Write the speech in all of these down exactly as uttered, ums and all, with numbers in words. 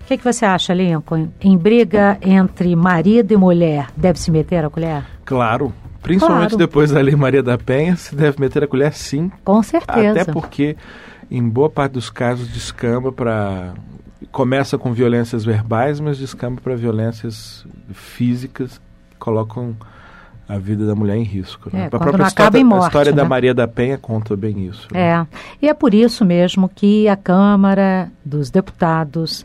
que, que você acha, Lincoln? Em briga entre marido e mulher, deve se meter a colher? Claro. Principalmente claro. Depois da Lei Maria da Penha, se deve meter a colher, sim. Com certeza. Até porque, em boa parte dos casos, descamba para... Começa com violências verbais, mas descamba para violências físicas que colocam a vida da mulher em risco. Né? É, a própria história, morte, a história né? da Maria da Penha conta bem isso. Né? É, e é por isso mesmo que a Câmara dos Deputados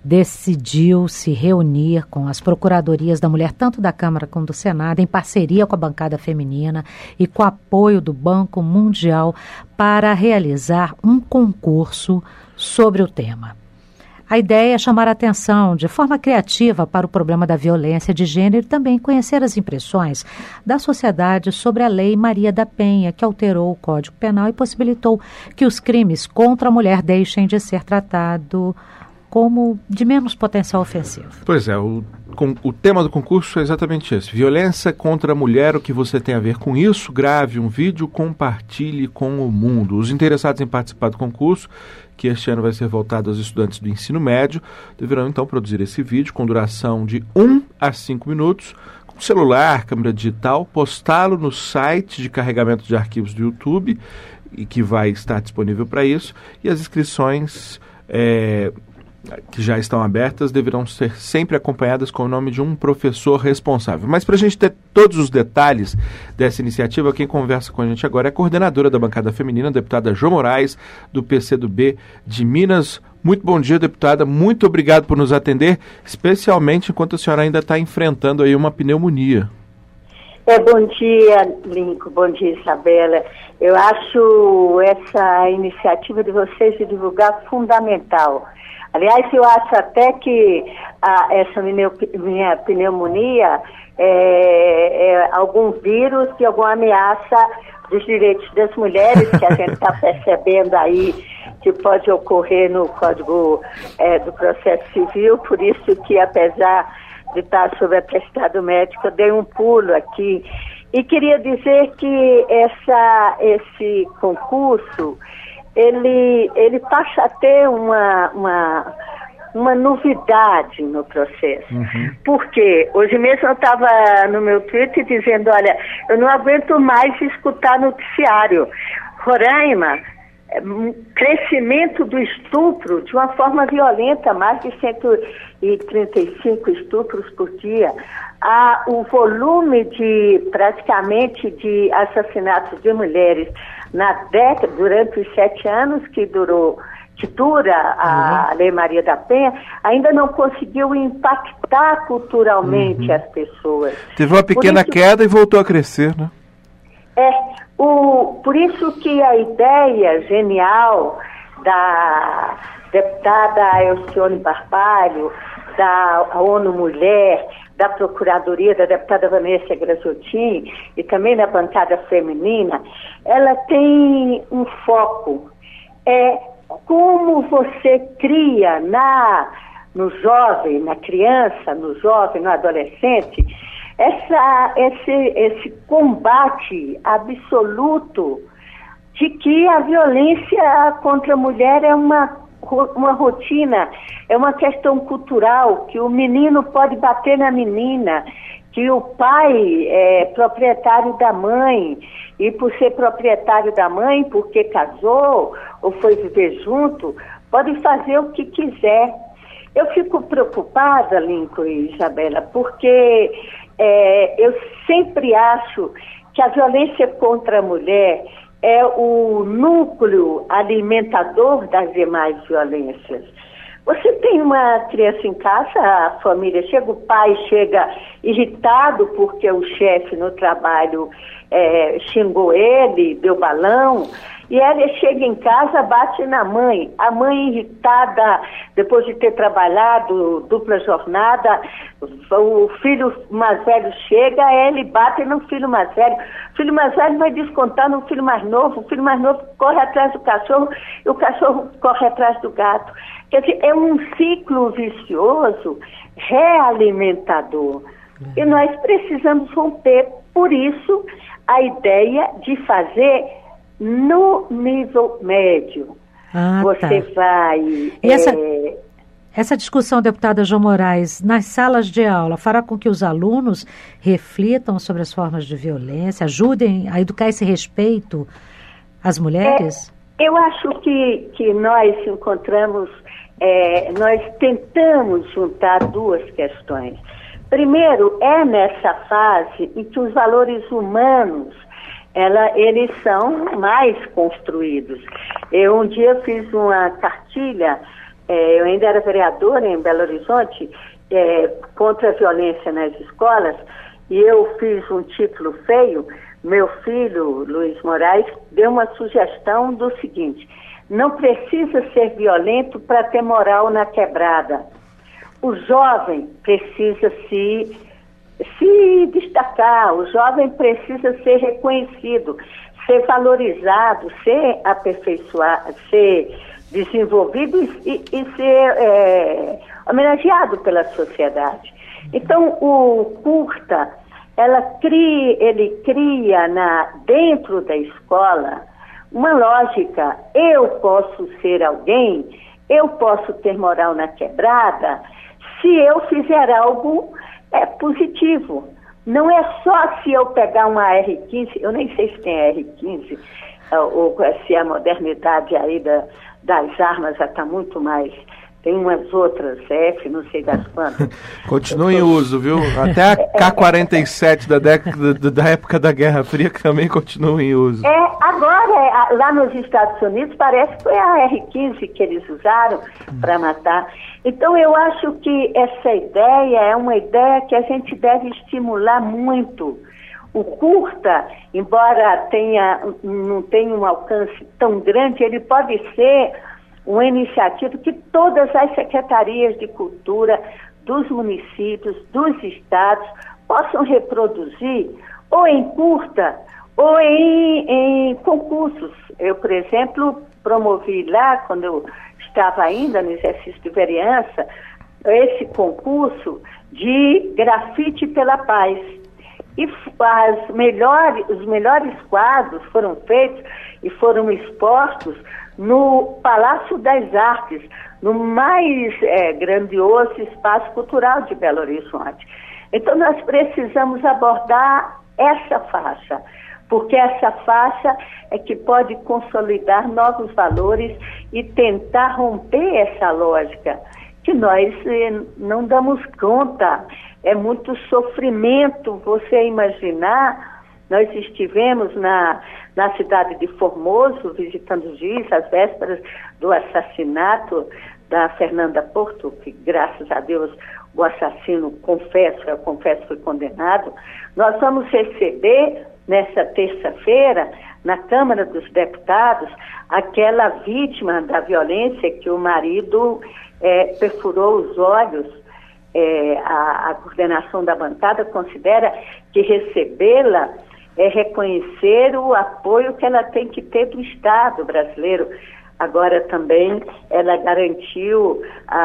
decidiu se reunir com as procuradorias da mulher, tanto da Câmara como do Senado, em parceria com a bancada feminina e com apoio do Banco Mundial para realizar um concurso sobre o tema. A ideia é chamar a atenção de forma criativa para o problema da violência de gênero e também conhecer as impressões da sociedade sobre a Lei Maria da Penha, que alterou o Código Penal e possibilitou que os crimes contra a mulher deixem de ser tratados como de menos potencial ofensivo. Pois é, o, com, o tema do concurso é exatamente esse. Violência contra a mulher, o que você tem a ver com isso? Grave um vídeo, compartilhe com o mundo. Os interessados em participar do concurso, que este ano vai ser voltado aos estudantes do ensino médio, deverão então produzir esse vídeo com duração de um a cinco minutos, com celular, câmera digital, postá-lo no site de carregamento de arquivos do YouTube, e que vai estar disponível para isso, e as inscrições... É, que já estão abertas, deverão ser sempre acompanhadas com o nome de um professor responsável. Mas para a gente ter todos os detalhes dessa iniciativa, quem conversa com a gente agora é a coordenadora da bancada feminina, a deputada Jo Moraes, do P C do B de Minas. Muito bom dia, deputada. Muito obrigado por nos atender, especialmente enquanto a senhora ainda está enfrentando aí uma pneumonia. É, bom dia, Lincoln. Bom dia, Isabela. Eu acho essa iniciativa de vocês de divulgar fundamental. Aliás, eu acho até que a, essa minha, minha pneumonia é, é algum vírus e alguma ameaça dos direitos das mulheres que a gente está percebendo aí que pode ocorrer no Código é, do Processo Civil, por isso que, apesar de estar sob atestado médico, eu dei um pulo aqui. E queria dizer que essa, esse concurso... Ele, ele passa a ter uma, uma, uma novidade no processo. Uhum. Porque hoje mesmo eu estava no meu Twitter dizendo, olha, eu não aguento mais escutar noticiário. Roraima, crescimento do estupro de uma forma violenta, mais de cento e trinta e cinco estupros por dia. Ah, o volume de, praticamente, de assassinatos de mulheres na década, durante os sete anos que durou, que dura a uhum. Lei Maria da Penha, ainda não conseguiu impactar culturalmente uhum. as pessoas. Teve uma pequena isso, queda e voltou a crescer, né? É, o, por isso que a ideia genial da deputada Elcione Barbalho, da ONU Mulher, da Procuradoria, da deputada Vanessa Graziotin e também da bancada feminina, ela tem um foco. É como você cria na, no jovem, na criança, no jovem, no adolescente, essa, esse, esse combate absoluto de que a violência contra a mulher é uma uma rotina, é uma questão cultural, que o menino pode bater na menina, que o pai é proprietário da mãe, e por ser proprietário da mãe, porque casou ou foi viver junto, pode fazer o que quiser. Eu fico preocupada, Lincoln e Isabela, porque é, eu sempre acho que a violência contra a mulher é o núcleo alimentador das demais violências. Você tem uma criança em casa, a família chega, o pai chega irritado porque o chefe no trabalho é, xingou ele, deu balão, e ele chega em casa, bate na mãe. A mãe irritada, depois de ter trabalhado dupla jornada, o filho mais velho chega, ele bate no filho mais velho. O filho mais velho vai descontar no filho mais novo, o filho mais novo corre atrás do cachorro e o cachorro corre atrás do gato. Quer dizer, é um ciclo vicioso, realimentador. E nós precisamos romper. Por isso, a ideia de fazer no nível médio. Ah, você tá. vai... E essa, é... Essa discussão, deputada João Moraes, nas salas de aula, fará com que os alunos reflitam sobre as formas de violência, ajudem a educar esse respeito às mulheres? É, eu acho que, que nós encontramos, é, nós tentamos juntar duas questões. Primeiro, é nessa fase em que os valores humanos, ela, eles são mais construídos. Eu um dia fiz uma cartilha, é, eu ainda era vereadora em Belo Horizonte, é, contra a violência nas escolas, e eu fiz um título feio. Meu filho, Luiz Moraes, deu uma sugestão do seguinte: não precisa ser violento para ter moral na quebrada. O jovem precisa se, se destacar, o jovem precisa ser reconhecido, ser valorizado, ser aperfeiçoado, ser desenvolvido e, e ser é, homenageado pela sociedade. Então, o curta, ela cria, ele cria na, dentro da escola uma lógica: eu posso ser alguém, eu posso ter moral na quebrada se eu fizer algo é, positivo. Não é só se eu pegar uma R quinze, eu nem sei se tem R quinze, ou se a modernidade aí da, das armas já está muito mais... Tem umas outras, F, não sei das quantas. Continua em uso, viu? Até a K quarenta e sete da, década, da época da Guerra Fria que também continua em uso. É, agora, lá nos Estados Unidos, parece que foi a R quinze que eles usaram para matar. Então, eu acho que essa ideia é uma ideia que a gente deve estimular muito. O curta, embora tenha, não tenha um alcance tão grande, ele pode ser uma iniciativa que todas as secretarias de cultura dos municípios, dos estados, possam reproduzir, ou em curta, ou em, em concursos. Eu, por exemplo, promovi lá, quando eu estava ainda no exercício de vereança, esse concurso de grafite pela paz. E as melhores, os melhores quadros foram feitos e foram expostos no Palácio das Artes, no mais é, grandioso espaço cultural de Belo Horizonte. Então, nós precisamos abordar essa faixa, porque essa faixa é que pode consolidar novos valores e tentar romper essa lógica que nós eh, não damos conta. É muito sofrimento você imaginar. Nós estivemos na, na cidade de Formoso, visitando o juiz, às vésperas do assassinato da Fernanda Porto, que, graças a Deus, o assassino, confesso, eu confesso, foi condenado. Nós vamos receber, nessa terça-feira, na Câmara dos Deputados, aquela vítima da violência que o marido é, perfurou os olhos. É, a, a coordenação da bancada considera que recebê-la é reconhecer o apoio que ela tem que ter do Estado brasileiro. Agora também ela garantiu a,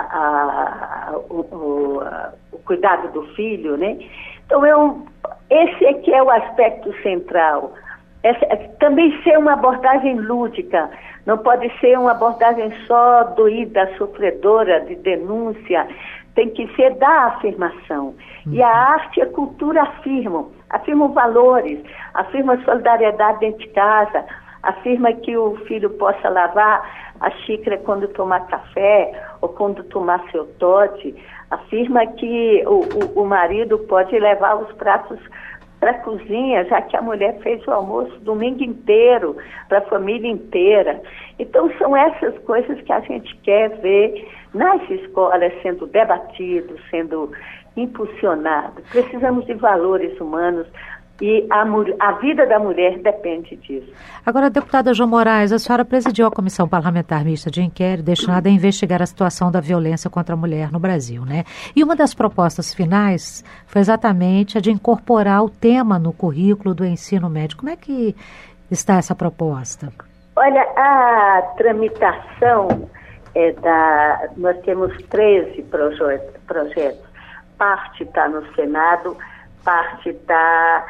a, o, o, a, o cuidado do filho, né? Então, eu, esse é que é o aspecto central. Essa, é, também ser uma abordagem lúdica, não pode ser uma abordagem só doída, sofredora, de denúncia, tem que ser da afirmação. Uhum. E a arte e a cultura afirmam, afirmam valores, afirmam solidariedade dentro de casa, afirma que o filho possa lavar a xícara quando tomar café ou quando tomar seu tote, afirma que o, o, o marido pode levar os pratos para a cozinha, já que a mulher fez o almoço o domingo inteiro, para a família inteira. Então, são essas coisas que a gente quer ver nas escolas sendo debatido, sendo impulsionado. Precisamos de valores humanos e a, a vida da mulher depende disso. Agora, deputada João Moraes, a senhora presidiu a Comissão Parlamentar Mista de Inquérito destinada a investigar a situação da violência contra a mulher no Brasil, né? E uma das propostas finais foi exatamente a de incorporar o tema no currículo do ensino médio. Como é que está essa proposta? Olha, a tramitação é da... Nós temos treze projetos. projetos. Parte está no Senado, parte está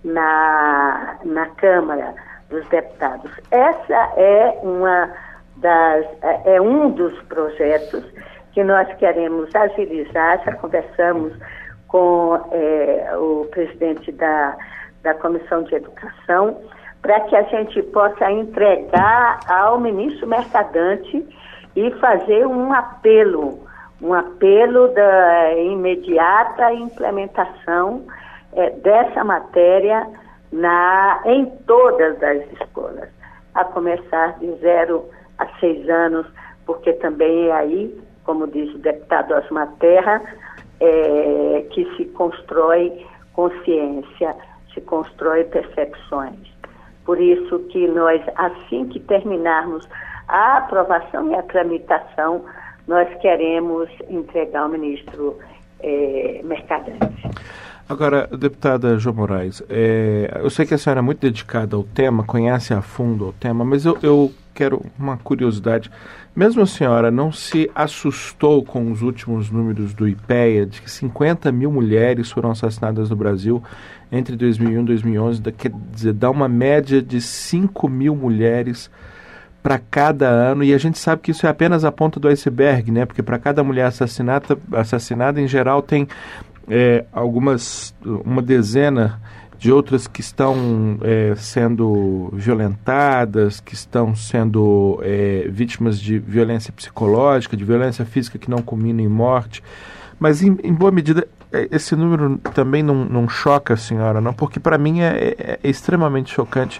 na, na Câmara dos Deputados. Essa é uma das, é um dos projetos que nós queremos agilizar. Já conversamos com é, o presidente da, da Comissão de Educação, para que a gente possa entregar ao ministro Mercadante e fazer um apelo, um apelo da imediata implementação é, dessa matéria na, em todas as escolas, a começar de zero a seis anos, porque também é aí, como diz o deputado Osmar Terra, é, que se constrói consciência, se constrói percepções. Por isso que nós, assim que terminarmos a aprovação e a tramitação, nós queremos entregar ao ministro eh, Mercadante. Agora, deputada Jo Moraes, é, eu sei que a senhora é muito dedicada ao tema, conhece a fundo o tema, mas eu, eu quero uma curiosidade. Mesmo a senhora não se assustou com os últimos números do IPEA, de que cinquenta mil mulheres foram assassinadas no Brasil entre dois mil e um e dois mil e onze, quer dizer, dá uma média de cinco mil mulheres para cada ano, e a gente sabe que isso é apenas a ponta do iceberg, né? Porque para cada mulher assassinada, assassinada, em geral, tem é, algumas, uma dezena de outras que estão é, sendo violentadas, que estão sendo é, vítimas de violência psicológica, de violência física que não culmina em morte. Mas, em, em boa medida, esse número também não, não choca a senhora, não? Porque, para mim, é, é, é extremamente chocante.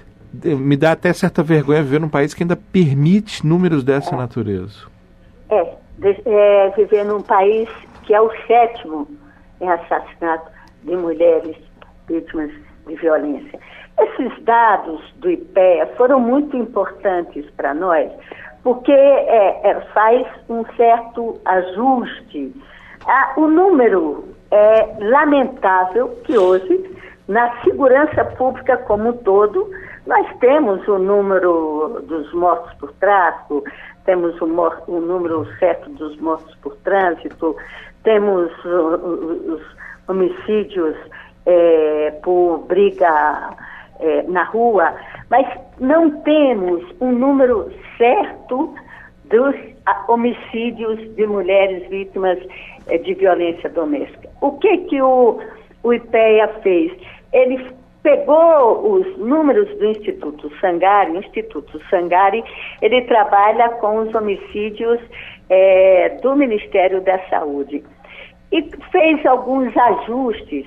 Me dá até certa vergonha viver num país que ainda permite números dessa é. natureza. É, de, é, viver num país que é o sétimo em assassinato de mulheres vítimas de violência. Esses dados do IPEA foram muito importantes para nós, porque é, é, faz um certo ajuste. Ah, o número é lamentável que hoje, na segurança pública como um todo, nós temos o número dos mortos por tráfico, temos o, mor- o número certo dos mortos por trânsito, temos o, o, os homicídios é, por briga é, na rua, mas não temos um número certo dos a, homicídios de mulheres vítimas é, de violência doméstica. O que que o, o IPEA fez? Ele pegou os números do Instituto Sangari. O Instituto Sangari, ele trabalha com os homicídios é, do Ministério da Saúde e fez alguns ajustes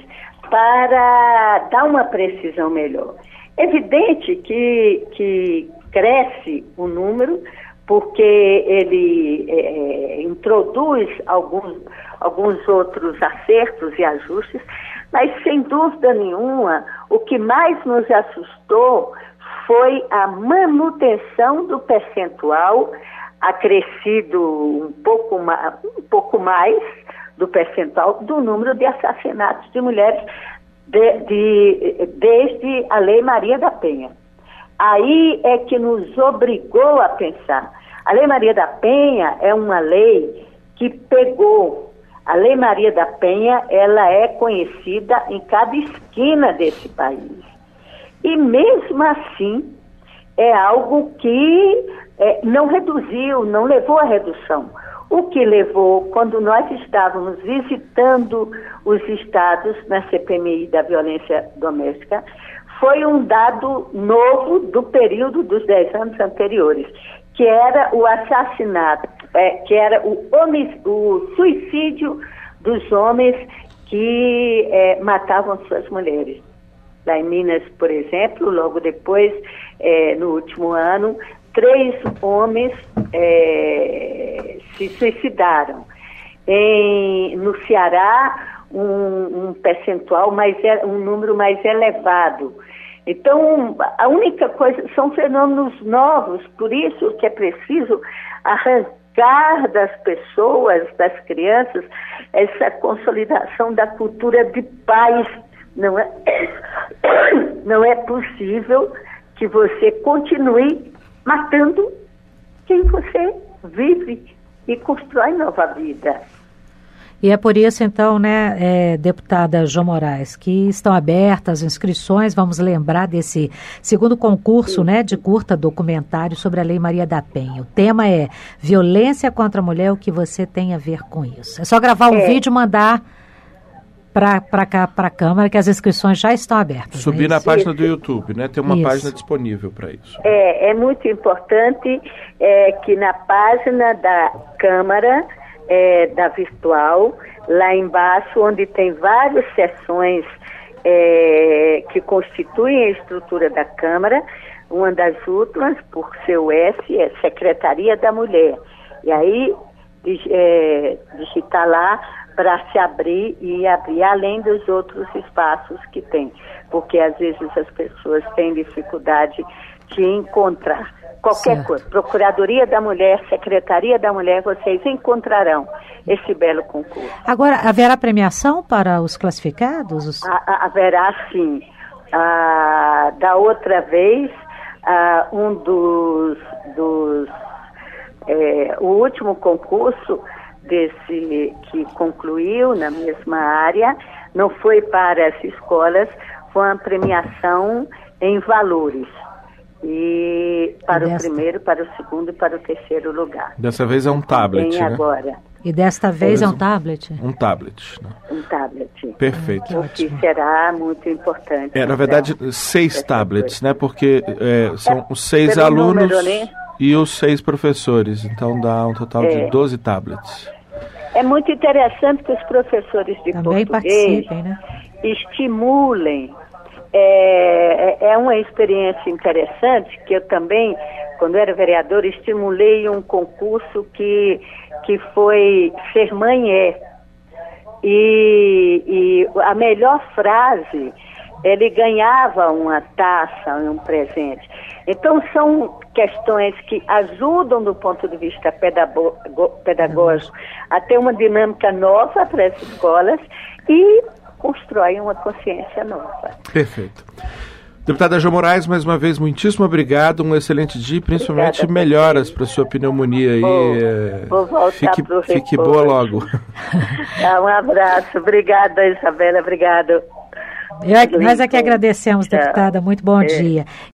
para dar uma precisão melhor. Evidente que, que cresce o número, porque ele é, introduz alguns, alguns outros acertos e ajustes, mas, sem dúvida nenhuma, o que mais nos assustou foi a manutenção do percentual, acrescido um pouco, ma- um pouco mais do percentual do número de assassinatos de mulheres de, de, desde a Lei Maria da Penha. Aí é que nos obrigou a pensar. A Lei Maria da Penha é uma lei que pegou. A Lei Maria da Penha, ela é conhecida em cada esquina desse país. E mesmo assim, é algo que é, não reduziu, não levou à redução. O que levou, quando nós estávamos visitando os estados na C P M I da violência doméstica, foi um dado novo do período dos dez anos anteriores, que era o assassinato, é, que era o, homic- o suicídio dos homens que é, matavam suas mulheres. Lá em Minas, por exemplo, logo depois, é, no último ano, três homens é, se suicidaram. Em, no Ceará, um, um percentual, mais, um número mais elevado. Então, a única coisa, são fenômenos novos, por isso que é preciso arrancar das pessoas, das crianças, essa consolidação da cultura de paz. Não é, não é possível que você continue matando quem você vive e constrói nova vida. E é por isso, então, né, é, deputada Jo Moraes, que estão abertas as inscrições. Vamos lembrar desse segundo concurso, né, de curta documentário sobre a Lei Maria da Penha. O tema é violência contra a mulher, o que você tem a ver com isso. É só gravar um é. vídeo e mandar para cá, para a Câmara, que as inscrições já estão abertas. Subir é na página do YouTube, né? Tem uma isso. página disponível para isso. É, é muito importante é, que na página da Câmara, É, da virtual, lá embaixo, onde tem várias seções é, que constituem a estrutura da Câmara. Uma das últimas, por seu S, é Secretaria da Mulher. E aí, é, digitar lá para se abrir e abrir além dos outros espaços que tem. Porque às vezes as pessoas têm dificuldade de encontrar. Qualquer certo. coisa, Procuradoria da Mulher, Secretaria da Mulher, vocês encontrarão esse belo concurso. Agora, haverá premiação para os classificados? Os... Ha, haverá sim. Ah, da outra vez, ah, um dos, dos é, o último concurso desse que concluiu na mesma área, não foi para as escolas, foi uma premiação em valores. E para e desta... o primeiro, para o segundo e para o terceiro lugar. Dessa vez é um tablet, Tem né? agora. E desta vez é um tablet? Um tablet. Né? Um tablet. Perfeito. O que será muito importante. É, na verdade, então, seis tablets, né? Porque é, são os seis é, alunos número, né? E os seis professores. Então dá um total é. de doze tablets. É muito interessante que os professores de Também português participem, né? estimulem. É, é uma experiência interessante que eu também, quando era vereadora, estimulei um concurso que, que foi Ser Mãe É. E, e a melhor frase, ele ganhava uma taça, um presente. Então são questões que ajudam do ponto de vista pedagógico a ter uma dinâmica nova para as escolas e constroem uma consciência nova. Perfeito. Deputada Jo Moraes, mais uma vez, muitíssimo obrigado, um excelente dia, principalmente Obrigada, melhoras para sua pneumonia aí. Vou, vou voltar fique, pro fique boa logo. Tá, um abraço. Obrigada, Isabela. Obrigado. Eu, nós é que agradecemos, deputada. Muito bom é. dia.